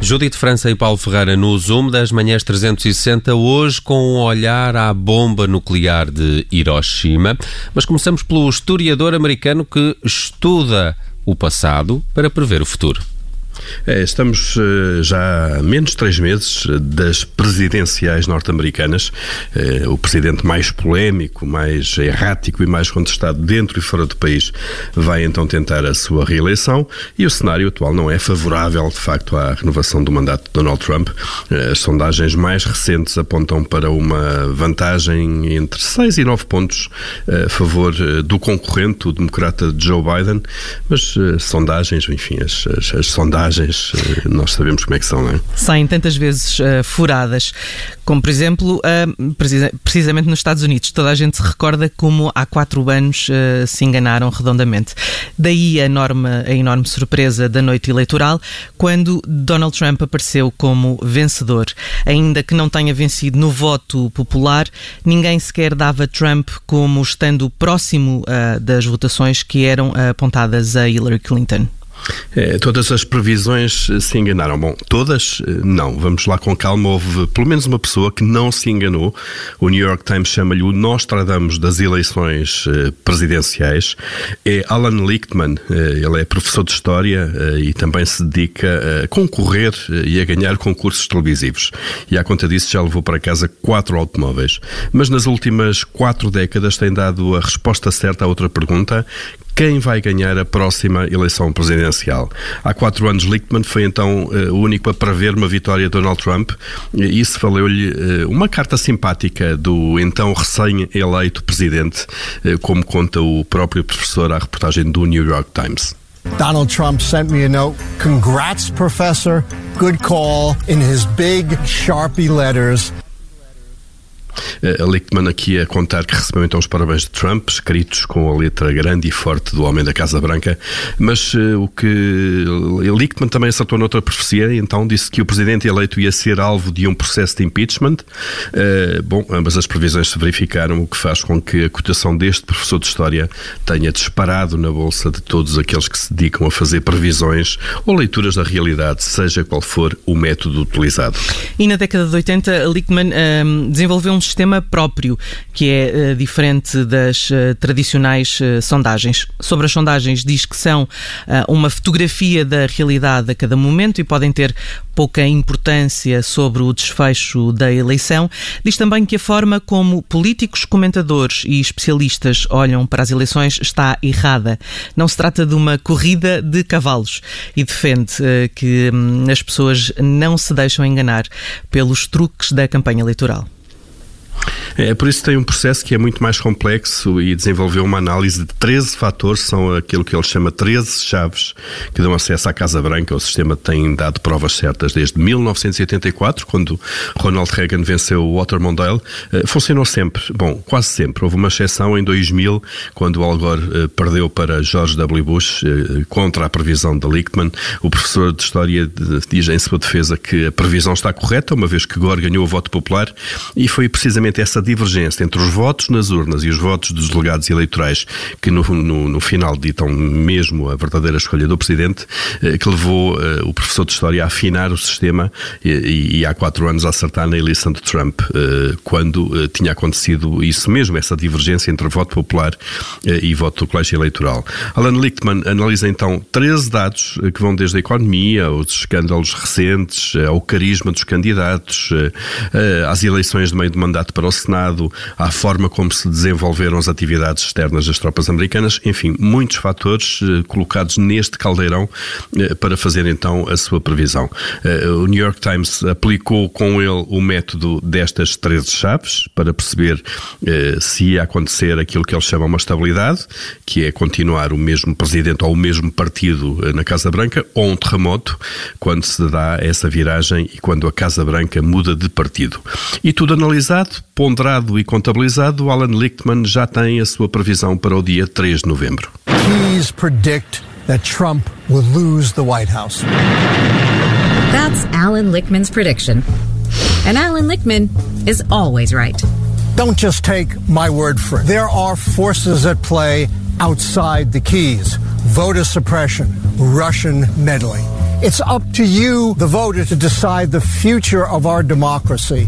Judite França e Paulo Ferreira no Zoom das manhãs 360, hoje com um olhar à bomba nuclear de Hiroshima. Mas começamos pelo historiador americano que estuda o passado para prever o futuro. Estamos já há menos de 3 meses das presidenciais norte-americanas. O presidente mais polémico, mais errático e mais contestado dentro e fora do país vai então tentar a sua reeleição e o cenário atual não é favorável, de facto, à renovação do mandato de Donald Trump. As sondagens mais recentes apontam para uma vantagem entre 6 e 9 pontos a favor do concorrente, o democrata Joe Biden, mas sondagens, enfim, as sondagens nós sabemos como é que são, não é? Saem tantas vezes furadas, como por exemplo, precisamente nos Estados Unidos. Toda a gente se recorda como há 4 anos se enganaram redondamente. Daí a enorme surpresa da noite eleitoral, quando Donald Trump apareceu como vencedor. Ainda que não tenha vencido no voto popular, ninguém sequer dava Trump como estando próximo das votações que eram apontadas a Hillary Clinton. Todas as previsões se enganaram. Bom, todas não. Vamos lá com calma. Houve pelo menos uma pessoa que não se enganou. O New York Times chama-lhe o Nostradamus das eleições presidenciais. É Alan Lichtman. Ele é professor de História e também se dedica a concorrer e a ganhar concursos televisivos. E à conta disso já levou para casa 4 automóveis. Mas nas últimas 4 décadas tem dado a resposta certa a outra pergunta: quem vai ganhar a próxima eleição presidencial? Há 4 anos, Lichtman foi então o único a prever uma vitória de Donald Trump. Isso valeu-lhe uma carta simpática do então recém-eleito presidente, como conta o próprio professor à reportagem do New York Times. Donald Trump sent me a note. Congrats, professor. Good call. In his big Sharpie letters. A Lichtman aqui a contar que recebeu então os parabéns de Trump, escritos com a letra grande e forte do homem da Casa Branca, mas o que Lichtman também acertou noutra profecia, então disse que o presidente eleito ia ser alvo de um processo de impeachment. Bom, ambas as previsões se verificaram, o que faz com que a cotação deste professor de História tenha disparado na bolsa de todos aqueles que se dedicam a fazer previsões ou leituras da realidade, seja qual for o método utilizado. E na década de 80, Lichtman desenvolveu um sistema próprio, que é diferente das tradicionais sondagens. Sobre as sondagens, diz que são uma fotografia da realidade a cada momento e podem ter pouca importância sobre o desfecho da eleição. Diz também que a forma como políticos, comentadores e especialistas olham para as eleições está errada. Não se trata de uma corrida de cavalos e defende que as pessoas não se deixam enganar pelos truques da campanha eleitoral. Por isso tem um processo que é muito mais complexo e desenvolveu uma análise de 13 fatores, são aquilo que ele chama 13 chaves que dão acesso à Casa Branca. O sistema tem dado provas certas desde 1984, quando Ronald Reagan venceu o Watermobile. Funcionou sempre, bom, quase sempre. Houve uma exceção em 2000, quando Al Gore perdeu para George W. Bush, contra a previsão de Lichtman. O professor de História diz em sua defesa que a previsão está correta, uma vez que Gore ganhou o voto popular, e foi precisamente essa divergência entre os votos nas urnas e os votos dos delegados eleitorais que no final ditam mesmo a verdadeira escolha do presidente, que levou o professor de História a afinar o sistema e há 4 anos a acertar na eleição de Trump, quando tinha acontecido isso mesmo, essa divergência entre voto popular e voto do colégio eleitoral. Alan Lichtman analisa então 13 dados que vão desde a economia, aos escândalos recentes, ao carisma dos candidatos, às eleições de meio de mandato para o Senado, à forma como se desenvolveram as atividades externas das tropas americanas, enfim, muitos fatores colocados neste caldeirão para fazer então a sua previsão. O New York Times aplicou com ele o método destas 13 chaves para perceber se ia acontecer aquilo que ele chama uma estabilidade, que é continuar o mesmo presidente ou o mesmo partido na Casa Branca, ou um terremoto, quando se dá essa viragem e quando a Casa Branca muda de partido. E tudo analisado, ponderado e contabilizado, Alan Lichtman já tem a sua previsão para o dia 3 de novembro. Please predict that Trump will lose the White House. That's Alan Lichtman's prediction. And Alan Lichtman is always right. Don't just take my word for it. There are forces at play outside the keys. Voter suppression, Russian meddling. It's up to you, the voter, to decide the future of our democracy.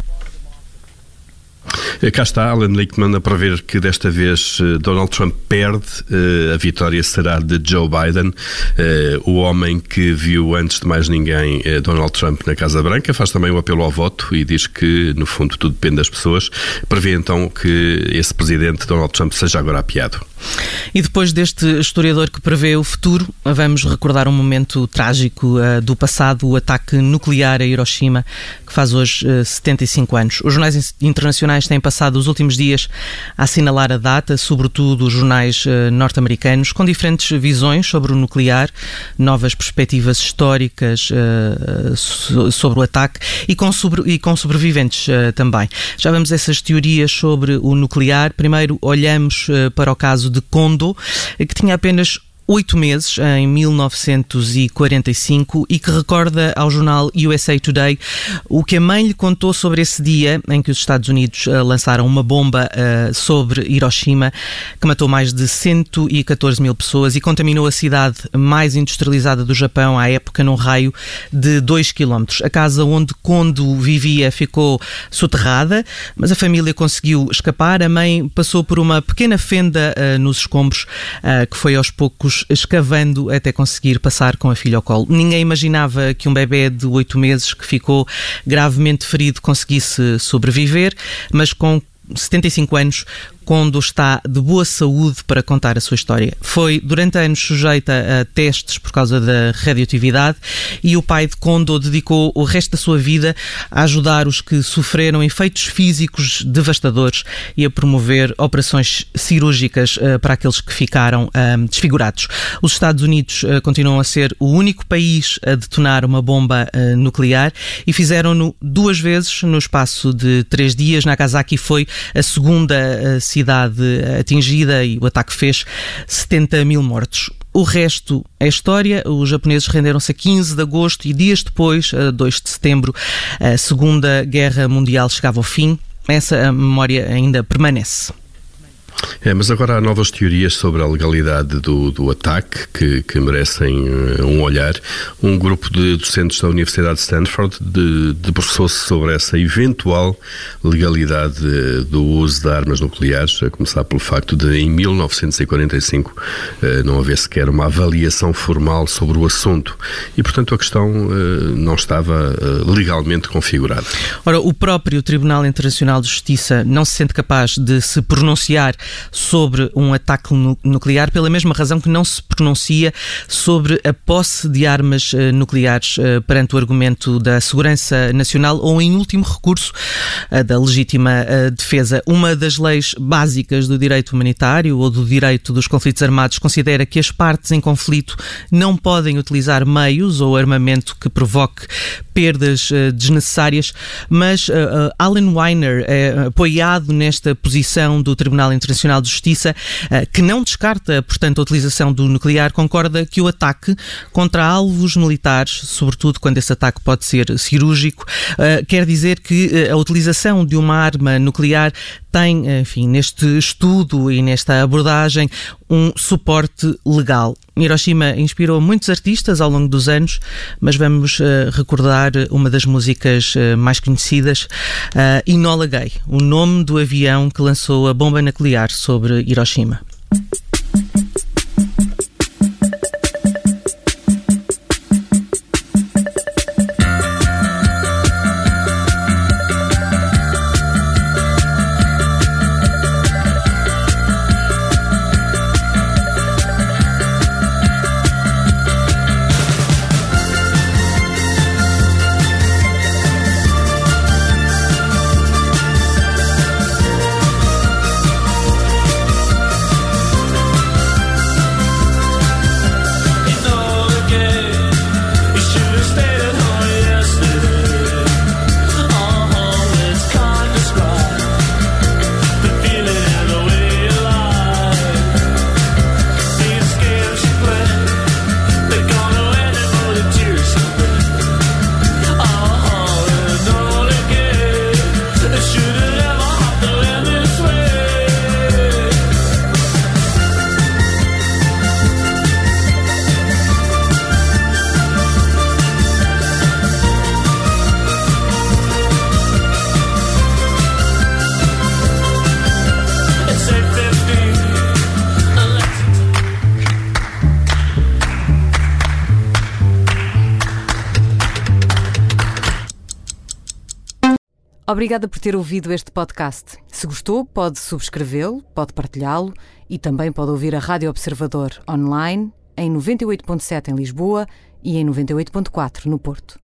Cá está Alan Lichtman a prever que desta vez Donald Trump perde, a vitória será de Joe Biden, o homem que viu antes de mais ninguém Donald Trump na Casa Branca. Faz também um apelo ao voto e diz que no fundo tudo depende das pessoas. Prevê então que esse presidente Donald Trump seja agora apiado. E depois deste historiador que prevê o futuro, vamos recordar um momento trágico do passado, o ataque nuclear a Hiroshima, que faz hoje 75 anos. Os jornais internacionais têm passado os últimos dias a assinalar a data, sobretudo os jornais norte-americanos, com diferentes visões sobre o nuclear, novas perspectivas históricas sobre o ataque e com sobreviventes também. Já vemos essas teorias sobre o nuclear. Primeiro olhamos para o caso de Kondo, que tinha apenas 8 meses, em 1945, e que recorda ao jornal USA Today o que a mãe lhe contou sobre esse dia em que os Estados Unidos lançaram uma bomba sobre Hiroshima, que matou mais de 114 mil pessoas e contaminou a cidade mais industrializada do Japão à época num raio de 2 km. A casa onde Kondo vivia ficou soterrada, mas a família conseguiu escapar. A mãe passou por uma pequena fenda nos escombros, que foi aos poucos escavando até conseguir passar com a filha ao colo. Ninguém imaginava que um bebê de 8 meses que ficou gravemente ferido conseguisse sobreviver, mas com 75 anos, Kondo está de boa saúde para contar a sua história. Foi durante anos sujeita a testes por causa da radioatividade e o pai de Kondo dedicou o resto da sua vida a ajudar os que sofreram efeitos físicos devastadores e a promover operações cirúrgicas para aqueles que ficaram desfigurados. Os Estados Unidos continuam a ser o único país a detonar uma bomba nuclear e fizeram-no 2 vezes no espaço de 3 dias. Nagasaki foi a segunda cidade atingida e o ataque fez 70 mil mortos. O resto é história. Os japoneses renderam-se a 15 de agosto e dias depois, a 2 de setembro, a Segunda Guerra Mundial chegava ao fim. Essa memória ainda permanece. Mas agora há novas teorias sobre a legalidade do ataque que merecem um olhar. Um grupo de docentes da Universidade de Stanford debruçou-se sobre essa eventual legalidade do uso de armas nucleares, a começar pelo facto de, em 1945, não haver sequer uma avaliação formal sobre o assunto e, portanto, a questão não estava legalmente configurada. Ora, o próprio Tribunal Internacional de Justiça não se sente capaz de se pronunciar sobre um ataque nuclear pela mesma razão que não se pronuncia sobre a posse de armas nucleares perante o argumento da segurança nacional ou, em último recurso, da legítima defesa. Uma das leis básicas do direito humanitário ou do direito dos conflitos armados considera que as partes em conflito não podem utilizar meios ou armamento que provoque perdas desnecessárias, mas Alan Weiner é apoiado nesta posição do Tribunal Internacional de Justiça, que não descarta, portanto, a utilização do nuclear, concorda que o ataque contra alvos militares, sobretudo quando esse ataque pode ser cirúrgico, quer dizer que a utilização de uma arma nuclear tem, enfim, neste estudo e nesta abordagem, um suporte legal. Hiroshima inspirou muitos artistas ao longo dos anos, mas vamos recordar uma das músicas mais conhecidas, Enola Gay, o nome do avião que lançou a bomba nuclear sobre Hiroshima. Obrigada por ter ouvido este podcast. Se gostou, pode subscrevê-lo, pode partilhá-lo e também pode ouvir a Rádio Observador online em 98.7 em Lisboa e em 98.4 no Porto.